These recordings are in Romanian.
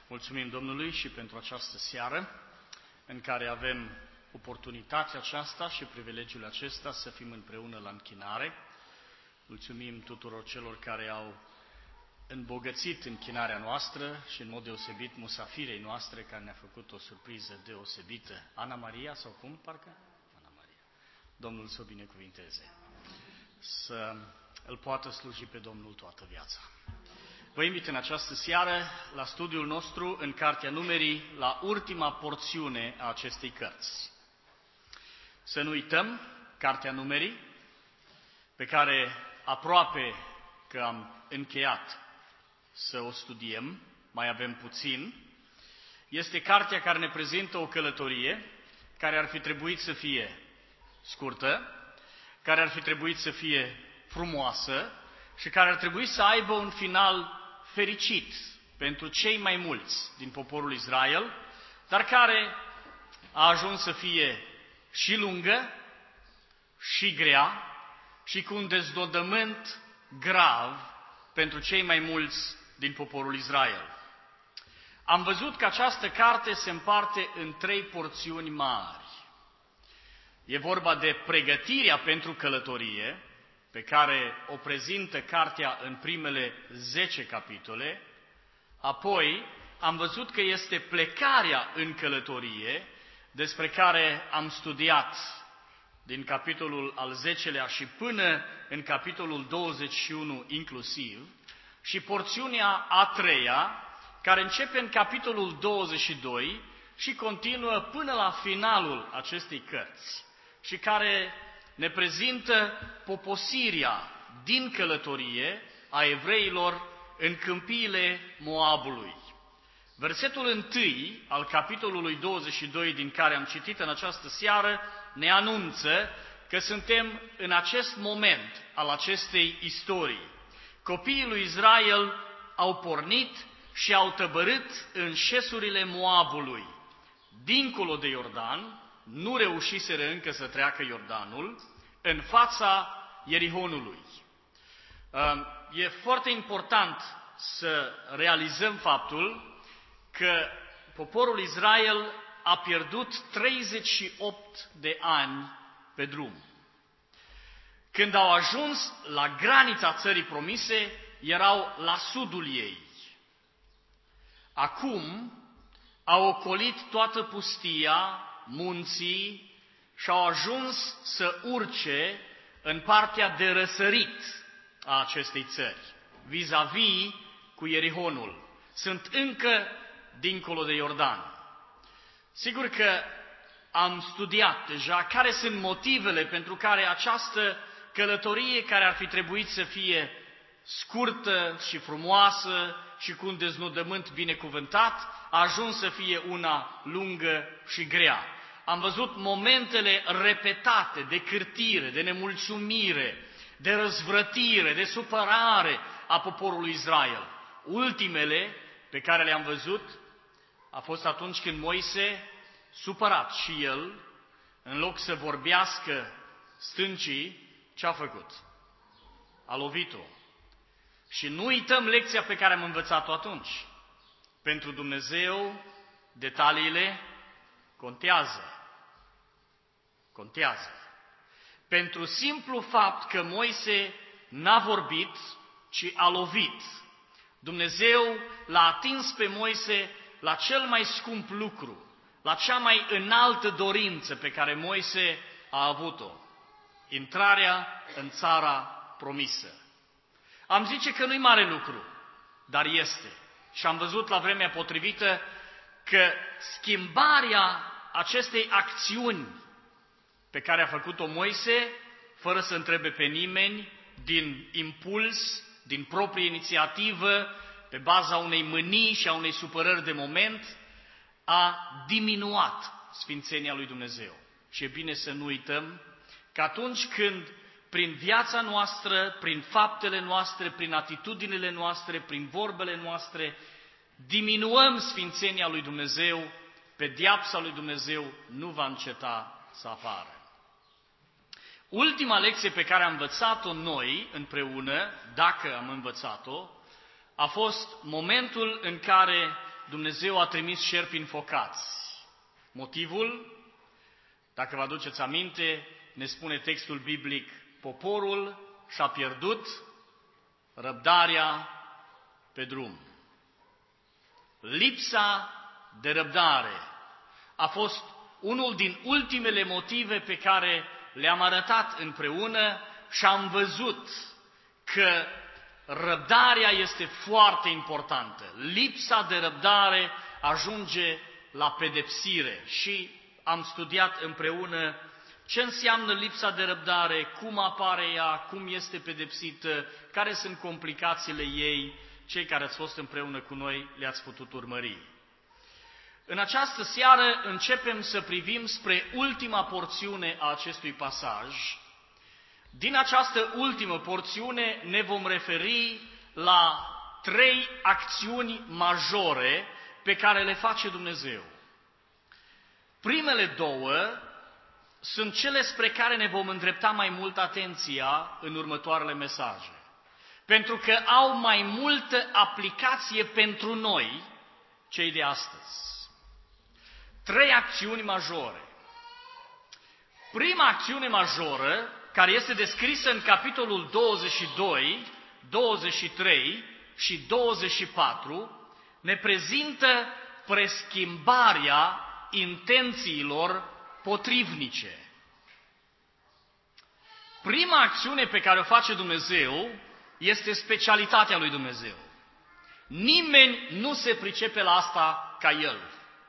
Mulțumim Domnului și pentru această seară în care avem oportunitatea aceasta și privilegiul acesta să fim împreună la închinare. Mulțumim tuturor celor care au îmbogățit închinarea noastră și în mod deosebit musafirei noastre care ne-a făcut o surpriză deosebită. Ana Maria sau cum parcă? Ana Maria. Domnul să o binecuvinteze. Să îl poată sluji pe Domnul toată viața. Vă invit în această seară la studiul nostru în Cartea Numerii, la ultima porțiune a acestei cărți. Să nu uităm, Cartea Numerii, pe care aproape că am încheiat să o studiem, mai avem puțin, este cartea care ne prezintă o călătorie care ar fi trebuit să fie scurtă, care ar fi trebuit să fie frumoasă și care ar trebui să aibă un final fericit pentru cei mai mulți din poporul Israel, dar care a ajuns să fie și lungă, și grea, și cu un deznodământ grav pentru cei mai mulți din poporul Israel. Am văzut că această carte se împarte în 3 porțiuni mari. E vorba de pregătirea pentru călătorie, pe care o prezintă cartea în primele 10 capitole, apoi am văzut că este plecarea în călătorie, despre care am studiat din capitolul al 10-lea și până în capitolul 21 inclusiv, și porțiunea a 3-a, care începe în capitolul 22 și continuă până la finalul acestei cărți, și care ne prezintă poposirea din călătorie a evreilor în câmpiile Moabului. Versetul 1 al capitolului 22 din care am citit în această seară ne anunță că suntem în acest moment al acestei istorii. Copiii lui Israel au pornit și au tăbărât în șesurile Moabului. Dincolo de Iordan, nu reușiseră încă să treacă Iordanul, în fața Ierihonului. E foarte important să realizăm faptul că poporul Israel a pierdut 38 de ani pe drum. Când au ajuns la granița țării promise, erau la sudul ei. Acum au ocolit toată pustia, munții, și au ajuns să urce în partea de răsărit a acestei țări, vis-a-vis cu Ierihonul. Sunt încă dincolo de Iordan. Sigur că am studiat deja care sunt motivele pentru care această călătorie, care ar fi trebuit să fie scurtă și frumoasă și cu un deznodământ binecuvântat, a ajuns să fie una lungă și grea. Am văzut momentele repetate de cârtire, de nemulțumire, de răzvrătire, de supărare a poporului Israel. Ultimele pe care le-am văzut a fost atunci când Moise, supărat și el, în loc să vorbească stâncii, ce a făcut? A lovit-o. Și nu uităm lecția pe care am învățat-o atunci. Pentru Dumnezeu, detaliile contează. Contează. Pentru simplu fapt că Moise n-a vorbit, ci a lovit, Dumnezeu l-a atins pe Moise la cel mai scump lucru, la cea mai înaltă dorință pe care Moise a avut-o: intrarea în țara promisă. Am zice că nu-i mare lucru, dar este. Și am văzut la vremea potrivită că schimbarea acestei acțiuni pe care a făcut-o Moise, fără să întrebe pe nimeni, din impuls, din proprie inițiativă, pe baza unei mânii și a unei supărări de moment, a diminuat sfințenia lui Dumnezeu. Și e bine să nu uităm că atunci când prin viața noastră, prin faptele noastre, prin atitudinile noastre, prin vorbele noastre, diminuăm sfințenia lui Dumnezeu, pedeapsa lui Dumnezeu nu va înceta să apară. Ultima lecție pe care am învățat-o noi împreună, dacă am învățat-o, a fost momentul în care Dumnezeu a trimis șerpi înfocați. Motivul, dacă vă aduceți aminte, ne spune textul biblic, poporul și-a pierdut răbdarea pe drum. Lipsa de răbdare a fost unul din ultimele motive pe care le-am arătat împreună și am văzut că răbdarea este foarte importantă. Lipsa de răbdare ajunge la pedepsire și am studiat împreună ce înseamnă lipsa de răbdare, cum apare ea, cum este pedepsită, care sunt complicațiile ei. Cei care ați fost împreună cu noi le-ați putut urmări. În această seară începem să privim spre ultima porțiune a acestui pasaj. Din această ultimă porțiune ne vom referi la 3 acțiuni majore pe care le face Dumnezeu. Primele 2 sunt cele spre care ne vom îndrepta mai mult atenția în următoarele mesaje, pentru că au mai multă aplicație pentru noi, cei de astăzi. 3 acțiuni majore. Prima acțiune majoră, care este descrisă în capitolul 22, 23 și 24, ne prezintă preschimbarea intențiilor potrivnice. Prima acțiune pe care o face Dumnezeu este specialitatea lui Dumnezeu. Nimeni nu se pricepe la asta ca El.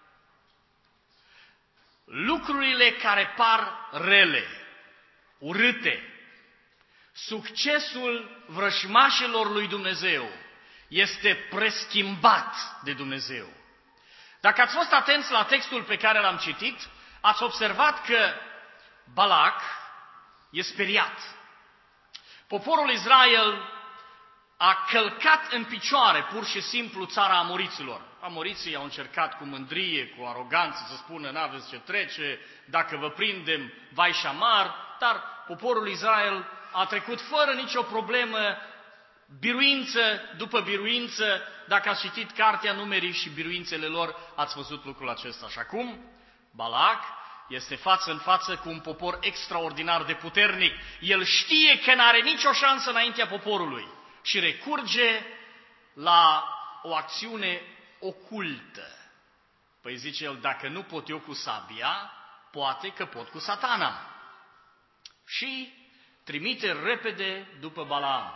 Lucrurile care par rele, urâte, succesul vrășmașilor lui Dumnezeu este preschimbat de Dumnezeu. Dacă ați fost atenți la textul pe care l-am citit, ați observat că Balac e speriat. Poporul Israel a călcat în picioare pur și simplu țara amoriților. Amoriții au încercat cu mândrie, cu aroganță să spună n-aveți ce trece, dacă vă prindem, vai și amar, dar poporul Israel a trecut fără nicio problemă, biruință după biruință. Dacă ați citit cartea Numerii și biruințele lor, ați văzut lucrul acesta. Și acum Balac este față în față cu un popor extraordinar de puternic. El știe că n-are nicio șansă înaintea poporului și recurge la o acțiune ocultă. Păi zice el, dacă nu pot eu cu sabia, poate că pot cu Satana. Și trimite repede după Balaam,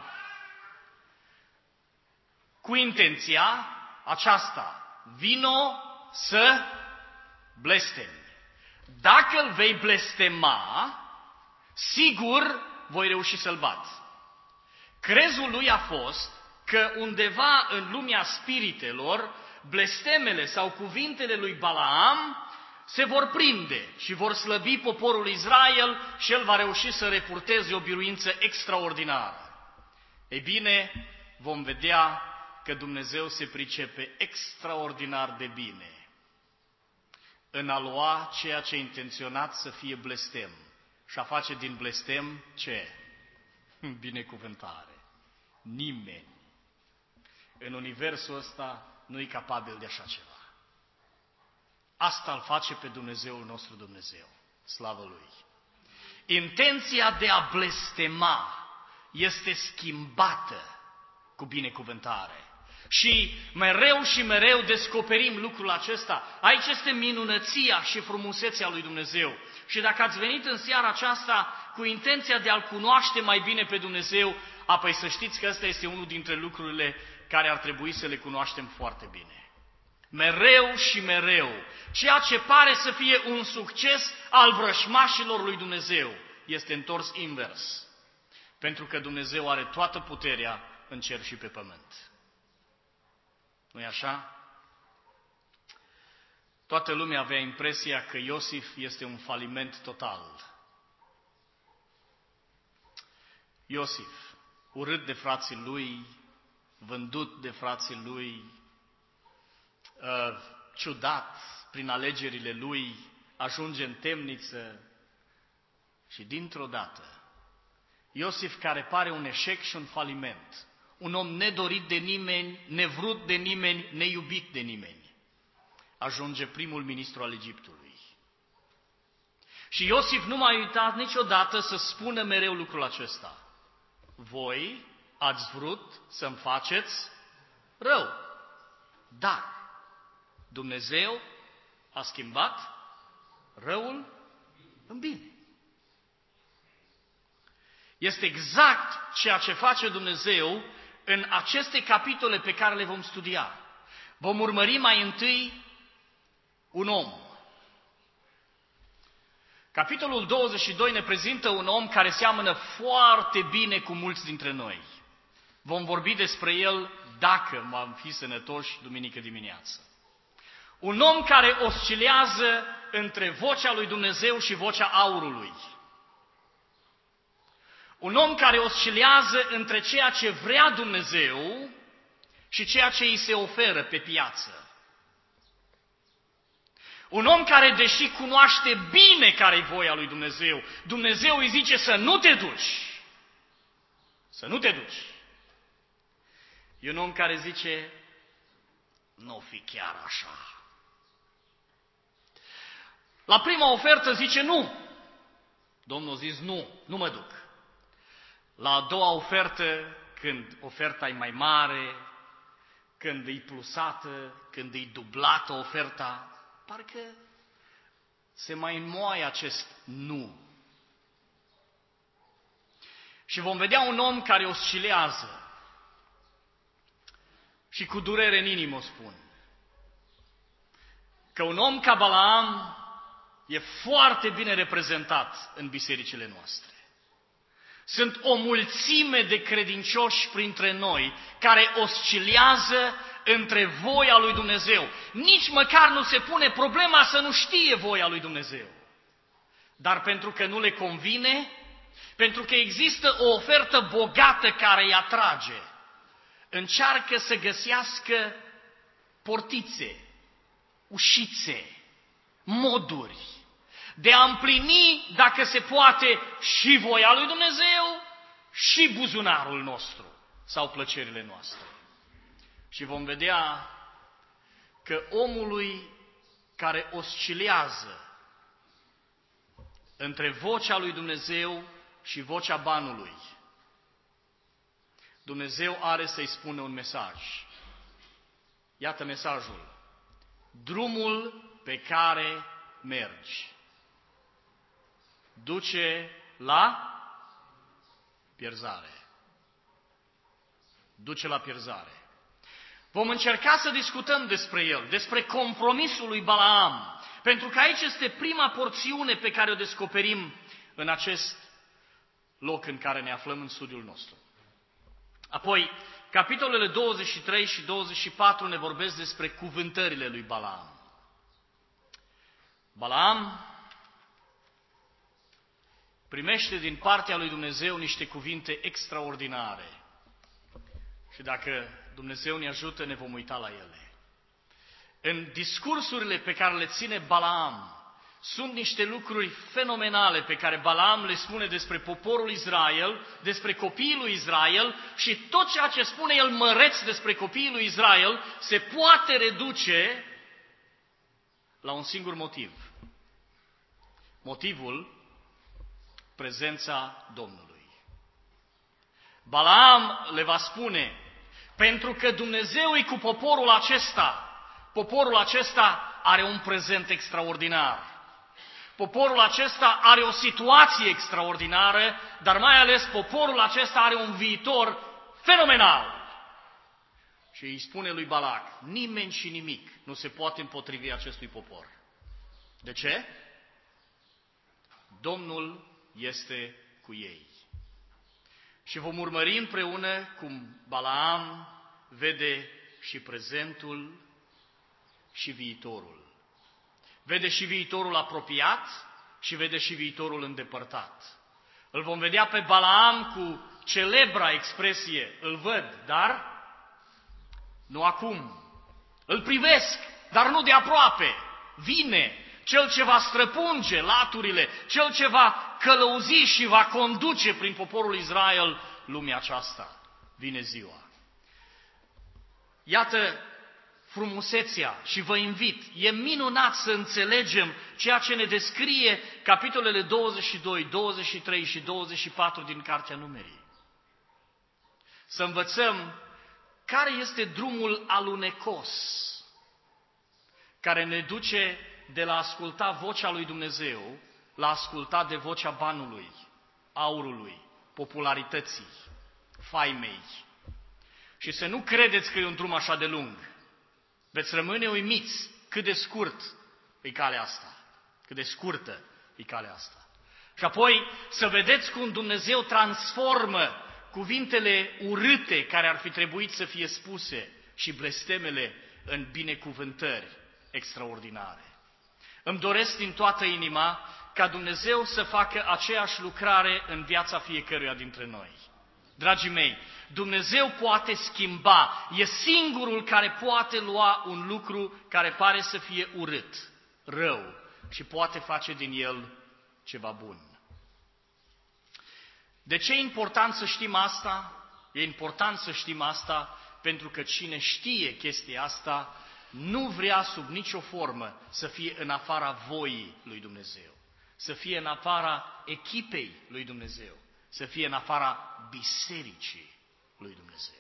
cu intenția aceasta: vino să blestemi. Dacă îl vei blestema, sigur voi reuși să-l bat. Crezul lui a fost că undeva în lumea spiritelor, blestemele sau cuvintele lui Balaam se vor prinde și vor slăbi poporul Israel și el va reuși să repurteze o biruință extraordinară. Ei bine, vom vedea că Dumnezeu se pricepe extraordinar de bine în a lua ceea ce a intenționat să fie blestem și a face din blestem ce? Binecuvântare. Nimeni în universul ăsta nu e capabil de așa ceva. Asta îl face pe Dumnezeul nostru Dumnezeu. Slavă Lui! Intenția de a blestema este schimbată cu binecuvântare. Și mereu descoperim lucrul acesta. Aici este minunăția și frumusețea lui Dumnezeu. Și dacă ați venit în seara aceasta cu intenția de a-L cunoaște mai bine pe Dumnezeu, apoi să știți că ăsta este unul dintre lucrurile care ar trebui să le cunoaștem foarte bine. Mereu și mereu, ceea ce pare să fie un succes al vrășmașilor lui Dumnezeu este întors invers. Pentru că Dumnezeu are toată puterea în cer și pe pământ. Nu-i așa? Toată lumea avea impresia că Iosif este un faliment total. Iosif, urât de frații lui, vândut de frații lui, ciudat prin alegerile lui, ajunge în temniță și dintr-o dată, Iosif, care pare un eșec și un faliment, un om nedorit de nimeni, nevrut de nimeni, neiubit de nimeni, ajunge primul ministru al Egiptului. Și Iosif nu m-a uitat niciodată să spună mereu lucrul acesta. Voi ați vrut să-mi faceți rău, dar Dumnezeu a schimbat răul în bine. Este exact ceea ce face Dumnezeu în aceste capitole pe care le vom studia. Vom urmări mai întâi un om. Capitolul 22 ne prezintă un om care seamănă foarte bine cu mulți dintre noi. Vom vorbi despre el dacă vom fi sănătoși duminică dimineață. Un om care oscilează între vocea lui Dumnezeu și vocea aurului. Un om care oscilează între ceea ce vrea Dumnezeu și ceea ce îi se oferă pe piață. Un om care, deși cunoaște bine care-i voia lui Dumnezeu, Dumnezeu îi zice să nu te duci. Să nu te duci. E un om care zice, nu fi chiar așa. La prima ofertă zice nu. Domnul a zis nu mă duc. La a doua ofertă, când oferta e mai mare, când e plusată, când e dublată oferta, parcă se mai înmoaie acest nu. Și vom vedea un om care oscilează și cu durere în inimă o spun. Că un om ca Balaam e foarte bine reprezentat în bisericile noastre. Sunt o mulțime de credincioși printre noi care oscilează între voia lui Dumnezeu. Nici măcar nu se pune problema să nu știe voia lui Dumnezeu. Dar pentru că nu le convine, pentru că există o ofertă bogată care îi atrage, încearcă să găsească portițe, ușițe, moduri de a împlini, dacă se poate, și voia lui Dumnezeu și buzunarul nostru sau plăcerile noastre. Și vom vedea că omului care oscilează între vocea lui Dumnezeu și vocea banului, Dumnezeu are să-i spună un mesaj. Iată mesajul. Drumul pe care mergi duce la pierzare. Duce la pierzare. Vom încerca să discutăm despre el, despre compromisul lui Balaam, pentru că aici este prima porțiune pe care o descoperim în acest loc în care ne aflăm în studiul nostru. Apoi, capitolele 23 și 24 ne vorbesc despre cuvântările lui Balaam. Balaam primește din partea lui Dumnezeu niște cuvinte extraordinare. Și dacă Dumnezeu ne ajută, ne vom uita la ele. În discursurile pe care le ține Balaam, sunt niște lucruri fenomenale pe care Balaam le spune despre poporul Israel, despre copiii lui Israel și tot ceea ce spune el măreț despre copiii lui Israel se poate reduce la un singur motiv. Motivul, prezența Domnului. Balaam le va spune, pentru că Dumnezeu e cu poporul acesta are un prezent extraordinar. Poporul acesta are o situație extraordinară, dar mai ales poporul acesta are un viitor fenomenal. Și îi spune lui Balac, nimeni și nimic nu se poate împotrivi acestui popor. De ce? Domnul este cu ei. Și vom urmări împreună cum Balaam vede și prezentul și viitorul. Vede și viitorul apropiat și vede și viitorul îndepărtat. Îl vom vedea pe Balaam cu celebra expresie, îl văd, dar nu acum. Îl privesc, dar nu de aproape. Vine cel ce va străpunge laturile, cel ce va călăuzi și va conduce prin poporul Israel lumea aceasta. Vine ziua. Iată frumusețea și vă invit, e minunat să înțelegem ceea ce ne descrie capitolele 22, 23 și 24 din Cartea Numerii. Să învățăm care este drumul alunecos care ne duce de la a asculta vocea lui Dumnezeu la a asculta de vocea banului, aurului, popularității, faimei. Și să nu credeți că e un drum așa de lung. Veți rămâne uimiți cât de scurt e calea asta, cât de scurtă e calea asta. Și apoi să vedeți cum Dumnezeu transformă cuvintele urâte care ar fi trebuit să fie spuse și blestemele în binecuvântări extraordinare. Îmi doresc din toată inima ca Dumnezeu să facă aceeași lucrare în viața fiecăruia dintre noi. Dragii mei, Dumnezeu poate schimba, e singurul care poate lua un lucru care pare să fie urât, rău, și poate face din el ceva bun. De ce e important să știm asta? E important să știm asta pentru că cine știe chestia asta nu vrea sub nicio formă să fie în afara voii lui Dumnezeu, să fie în afara echipei lui Dumnezeu, să fie în afara bisericii lui Dumnezeu.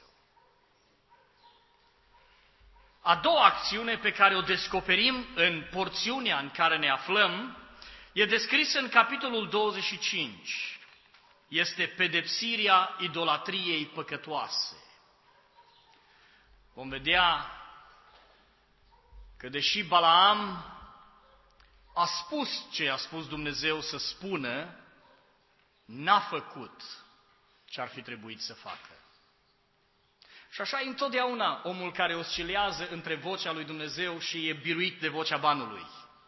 A doua acțiune pe care o descoperim în porțiunea în care ne aflăm e descrisă în capitolul 25. Este pedepsirea idolatriei păcătoase. Vom vedea că deși Balaam a spus ce a spus Dumnezeu să spună, n-a făcut ce ar fi trebuit să facă. Și așa e întotdeauna omul care oscilează între vocea lui Dumnezeu și e biruit de vocea banului.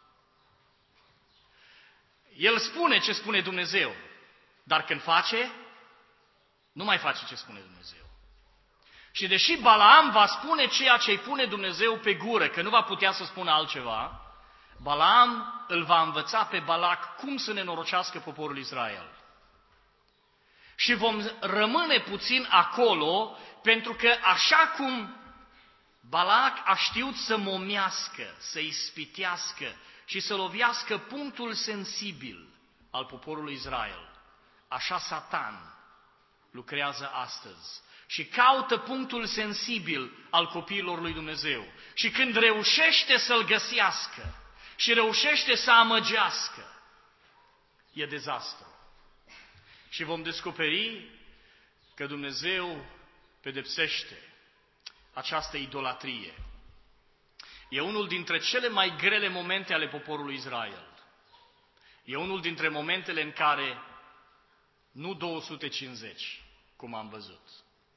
El spune ce spune Dumnezeu, dar când face, nu mai face ce spune Dumnezeu. Și deși Balaam va spune ceea ce îi pune Dumnezeu pe gură, că nu va putea să spună altceva, Balaam îl va învăța pe Balac cum să nenorocească poporul Israel. Și vom rămâne puțin acolo, pentru că așa cum Balac a știut să momească, să ispitească și să lovească punctul sensibil al poporului Israel, așa Satan lucrează astăzi și caută punctul sensibil al copiilor lui Dumnezeu. Și când reușește să-l găsească și reușește să amăgească, e dezastru. Și vom descoperi că Dumnezeu pedepsește această idolatrie. E unul dintre cele mai grele momente ale poporului Israel. E unul dintre momentele în care nu 250, cum am văzut,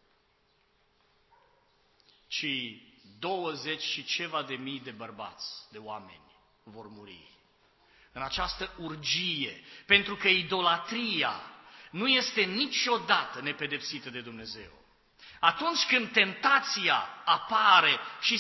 ci 20 și ceva de mii de bărbați, de oameni, vor muri. În această urgie, pentru că idolatria nu este niciodată nepedepsită de Dumnezeu. Atunci când tentația apare și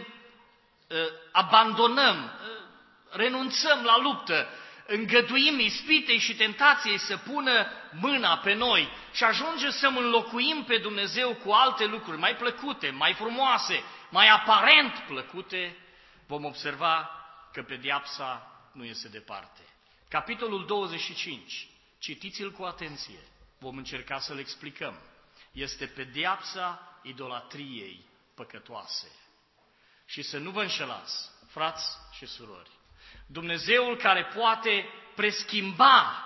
abandonăm, renunțăm la luptă, îngăduim ispitei și tentației să pună mâna pe noi și ajungem să înlocuim pe Dumnezeu cu alte lucruri mai plăcute, mai frumoase, mai aparent plăcute, vom observa că pedeapsa nu este departe. Capitolul 25, citiți-l cu atenție, vom încerca să-l explicăm. Este pedeapsa idolatriei păcătoase. Și să nu vă înșelați, frați și surori, Dumnezeul care poate preschimba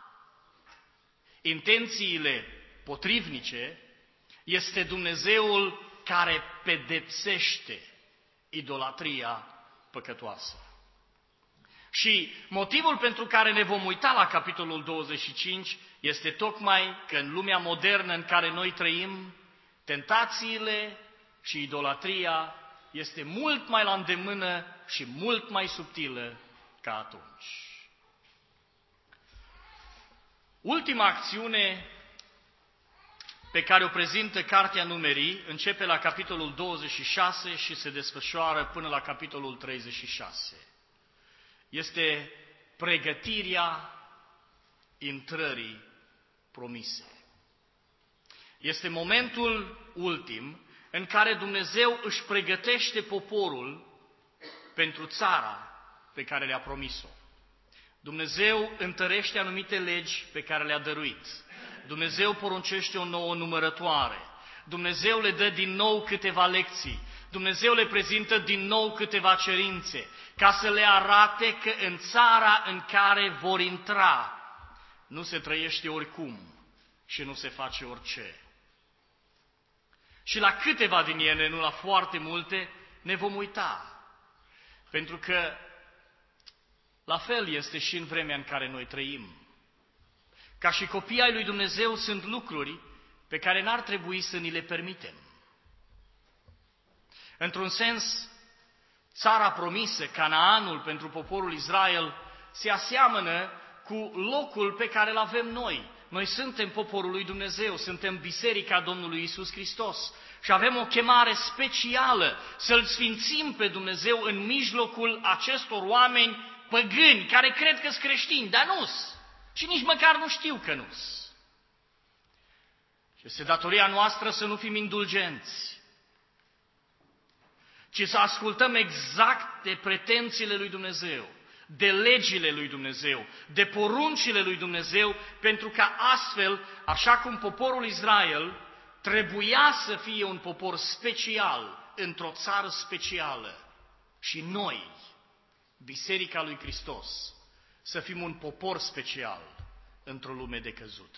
intențiile potrivnice este Dumnezeul care pedepsește idolatria păcătoasă. Și motivul pentru care ne vom uita la capitolul 25 este tocmai că în lumea modernă în care noi trăim, tentațiile și idolatria este mult mai la îndemână și mult mai subtilă ca atunci. Ultima acțiune pe care o prezintă Cartea Numerii începe la capitolul 26 și se desfășoară până la capitolul 36. Este pregătirea intrării promise. Este momentul ultim în care Dumnezeu își pregătește poporul pentru țara pe care le-a promis-o. Dumnezeu întărește anumite legi pe care le-a dăruit. Dumnezeu poruncește o nouă numărătoare. Dumnezeu le dă din nou câteva lecții. Dumnezeu le prezintă din nou câteva cerințe, ca să le arate că în țara în care vor intra nu se trăiește oricum și nu se face orice. Și la câteva din ele, nu la foarte multe, ne vom uita. Pentru că la fel este și în vremea în care noi trăim. Ca și copiii ai lui Dumnezeu sunt lucruri pe care n-ar trebui să ni le permitem. Într-un sens, țara promisă, Canaanul pentru poporul Israel, se aseamănă cu locul pe care îl avem noi. Noi suntem poporul lui Dumnezeu, suntem Biserica Domnului Iisus Hristos și avem o chemare specială să-L sfințim pe Dumnezeu în mijlocul acestor oameni păgâni care cred că sunt creștini, dar nu-s. Și nici măcar nu știu că nu-s. Și este datoria noastră să nu fim indulgenți, ci să ascultăm exact de pretențiile lui Dumnezeu, de legile lui Dumnezeu, de poruncile lui Dumnezeu, pentru ca astfel, așa cum poporul Israel trebuia să fie un popor special într-o țară specială, și noi, Biserica lui Hristos, să fim un popor special într-o lume decăzută.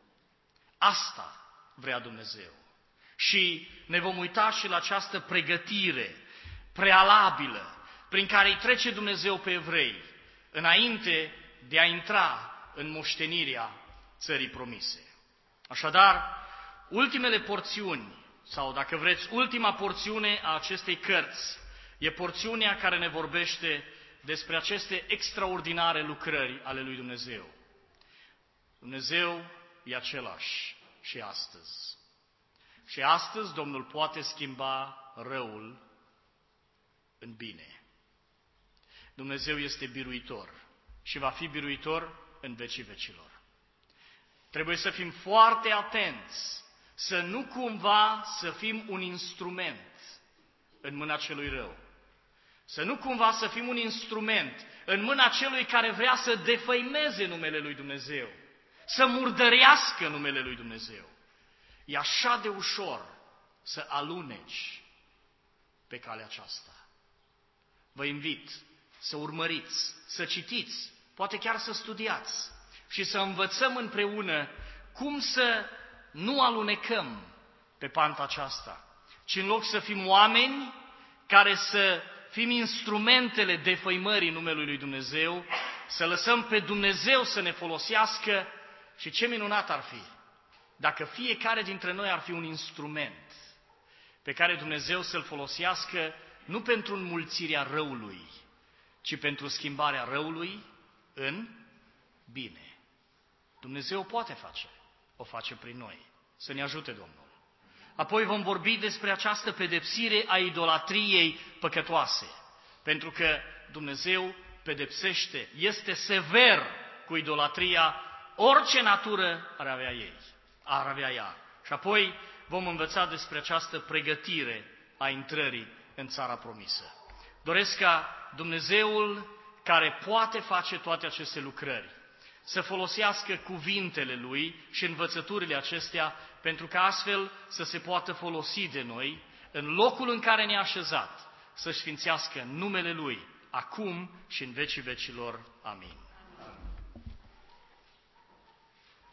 Asta vrea Dumnezeu. Și ne vom uita și la această pregătire prealabilă prin care îi trece Dumnezeu pe evrei înainte de a intra în moștenirea țării promise. Așadar, ultimele porțiuni, sau dacă vreți, ultima porțiune a acestei cărți, e porțiunea care ne vorbește despre aceste extraordinare lucrări ale lui Dumnezeu. Dumnezeu e același și astăzi. Și astăzi Domnul poate schimba răul în bine. Dumnezeu este biruitor și va fi biruitor în vecii vecilor. Trebuie să fim foarte atenți să nu cumva să fim un instrument în mâna celui rău. Să nu cumva să fim un instrument în mâna celui care vrea să defăimeze numele lui Dumnezeu, să murdărească numele lui Dumnezeu. E așa de ușor să aluneci pe calea aceasta. Vă invit să urmăriți, să citiți, poate chiar să studiați și să învățăm împreună cum să nu alunecăm pe panta aceasta, ci în loc să fim oameni care să fim instrumentele defăimării numelui lui Dumnezeu, să lăsăm pe Dumnezeu să ne folosească. Și ce minunat ar fi dacă fiecare dintre noi ar fi un instrument pe care Dumnezeu să-l folosească nu pentru înmulțirea răului, ci pentru schimbarea răului în bine. Dumnezeu poate face, o face prin noi. Să ne ajute Domnul. Apoi vom vorbi despre această pedepsire a idolatriei păcătoase, pentru că Dumnezeu pedepsește, este sever cu idolatria, orice natură ar avea ea. Și apoi vom învăța despre această pregătire a intrării în țara promisă. Doresc ca Dumnezeul care poate face toate aceste lucrări să folosească cuvintele Lui și învățăturile acestea, pentru că astfel să se poată folosi de noi în locul în care ne-a așezat, să-și sfințească numele Lui, acum și în vecii vecilor. Amin.